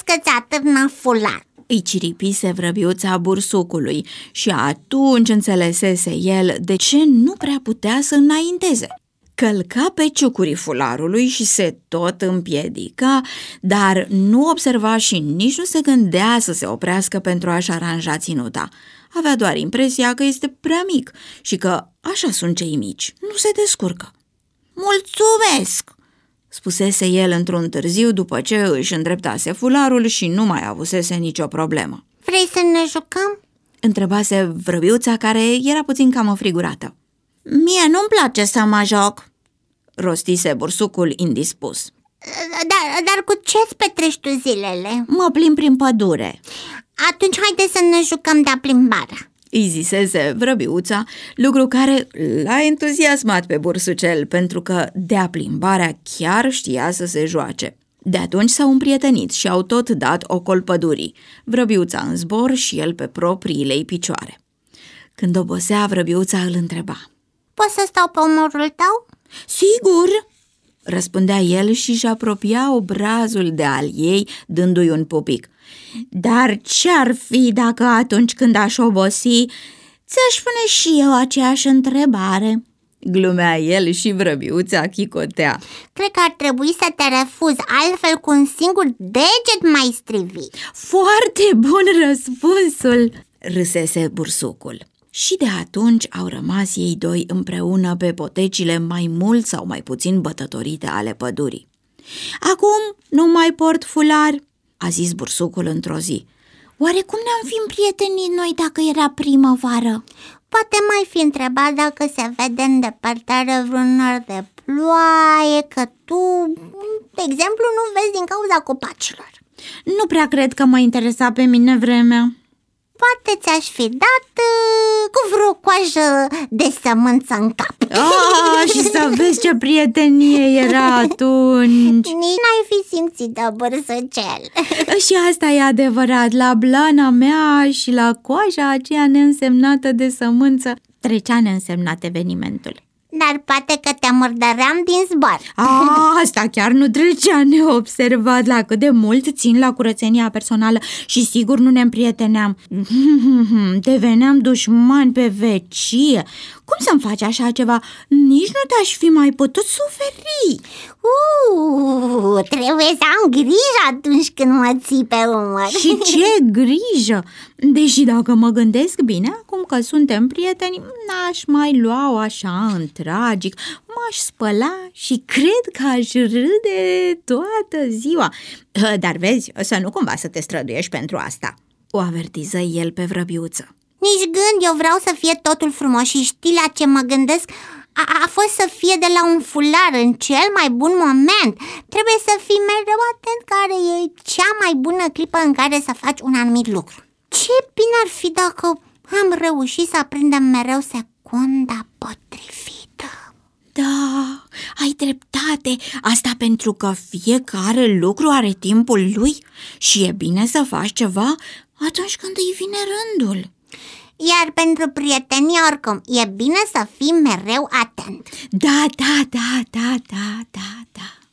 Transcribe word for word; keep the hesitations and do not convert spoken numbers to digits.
că-ți atârnă fular, îi ciripise vrăbiuța bursucului și atunci înțelesese el de ce nu prea putea să înainteze. Călca pe ciucurii fularului și se tot împiedica, dar nu observa și nici nu se gândea să se oprească pentru a-și aranja ținuta. Avea doar impresia că este prea mic și că așa sunt cei mici, nu se descurcă. Mulțumesc, spusese el într-un târziu după ce își îndreptase fularul și nu mai avusese nicio problemă. Vrei să ne jucăm? Întrebase vrăbiuța, care era puțin cam înfrigurată. Mie nu-mi place să mă joc, rostise bursucul indispus. Dar, dar cu ce-ți petreci tu zilele? Mă plimb prin pădure. Atunci haide să ne jucăm de-a plimbarea, îi zisese vrăbiuța, lucru care l-a entuziasmat pe bursucel, pentru că de-a plimbarea chiar știa să se joace. De atunci s-au împrietenit și au tot dat ocol pădurii, vrăbiuța în zbor și el pe propriile ei picioare. Când obosea, vrăbiuța îl întreba. Poți să stau pe umărul tău? Sigur, răspundea el și își apropia obrazul de al ei, dându-i un pupic. Dar ce-ar fi dacă atunci când aș obosi, ți-aș pune și eu aceeași întrebare? Glumea el și vrăbiuța chicotea. Cred că ar trebui să te refuzi, altfel cu un singur deget mai strivi. Foarte bun răspunsul, râsese bursucul. Și de atunci au rămas ei doi împreună pe potecile mai mult sau mai puțin bătătorite ale pădurii. Acum nu mai port fular, a zis bursucul într-o zi. Oare cum ne-am fi împrietenit noi dacă era primăvară? Poate mai fi întrebat dacă se vede în depărtare vreun nor de ploaie, că tu, de exemplu, nu vezi din cauza copacilor. Nu prea cred că mă interesa pe mine vremea. Poate ți-aș fi dat uh, cu vreo coajă de sămânță în cap. Ah, și să vezi ce prietenie era atunci. Nici n-ai fi simțit de bârsăcel. Și asta e adevărat, la blana mea și la coaja aceea neînsemnată de sămânță trecea neînsemnat evenimentul. Dar poate că te murdăream din zbor. A, asta chiar nu trecea neobservat. La cât de mult țin la curățenia personală și sigur nu ne împrieteneam. Deveneam dușmani pe vecie. Cum să-mi faci așa ceva? Nici nu te-aș fi mai putut suferi. Uh, trebuie să am grijă atunci când mă ții pe umăr. Și ce grijă! Deși dacă mă gândesc bine, acum că suntem prieteni, n-aș mai lua-o așa în tragic. M-aș spăla și cred că aș râde toată ziua. Dar vezi, să nu cumva să te străduiești pentru asta, o avertiză el pe vrăbiuță. Nici gând, eu vreau să fie totul frumos și știi la ce mă gândesc? A, a fost să fie de la un fular în cel mai bun moment. Trebuie să fii mereu atent care e cea mai bună clipă în care să faci un anumit lucru. Ce bine ar fi dacă am reușit să aprindem mereu secunda potrivită. Da, ai dreptate. Asta pentru că fiecare lucru are timpul lui și e bine să faci ceva atunci când îi vine rândul. Iar pentru prietenie, oricum, e bine să fii mereu atent. Da, da, da, da, da, da, da.